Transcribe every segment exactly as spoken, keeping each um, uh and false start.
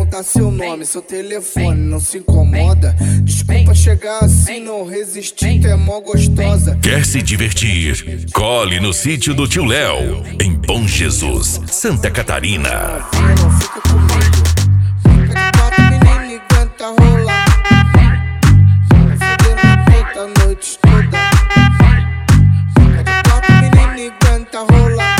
perguntar seu nome, seu telefone, não se incomoda. Desculpa chegar assim, não resistir, tu é mó gostosa. Quer se divertir? Cole no sítio do tio Léo, em Bom Jesus, Santa Catarina. Não fica comigo, fica de quatro, menino, e aguenta rolar. Fudendo a puta a noite toda. Fica de quatro, menino, e aguenta rolar.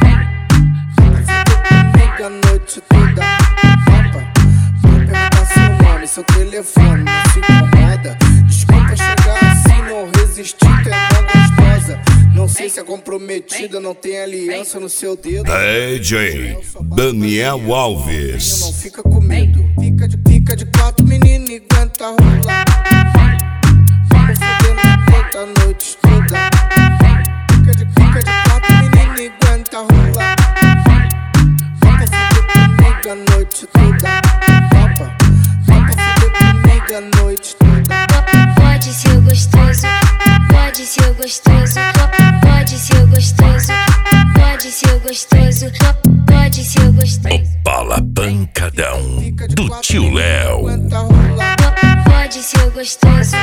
Fica a noite toda. Opa, vou perguntar seu nome, seu telefone, não se incomoda. Desculpa chegar assim, não resistir, tu é mó gostosa. Não sei se é comprometida, não tem aliança no seu dedo. D J Daniel Alves. Não fica com medo, fica de, fica de quatro, menino, e aguenta rolar. Fica fudendo a puta a noite toda. Fica de, fica de quatro, menino, e aguenta rolar. Fica fuder comigo a noite toda. Opa, fica fuder comigo a noite toda. Pode ser gostoso, pode ser gostoso, pode ser gostoso, pode ser gostoso, pode ser gostoso. O Bala Pancadão do tio Léo. Pode ser gostoso,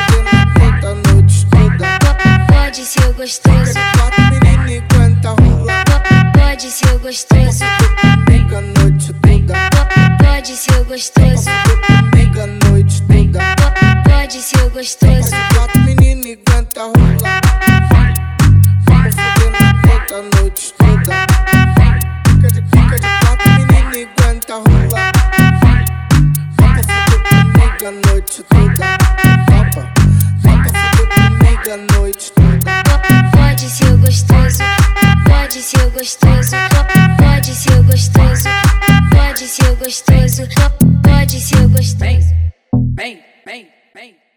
pode ser gostoso, pode ser gostoso, pode ser gostoso, pode ser gostoso. Quatro menino e aguenta rolar. Vamos fuder na puta a noite toda. Fica de, fica de quatro menino e aguenta rolar. Vamos fuder comigo a noite toda. Opa, vamos fuder comigo a noite toda. Pode ser gostoso, pode ser gostoso, pode ser gostoso, pode ser gostoso, pode ser gostoso. Bem, bem, bem.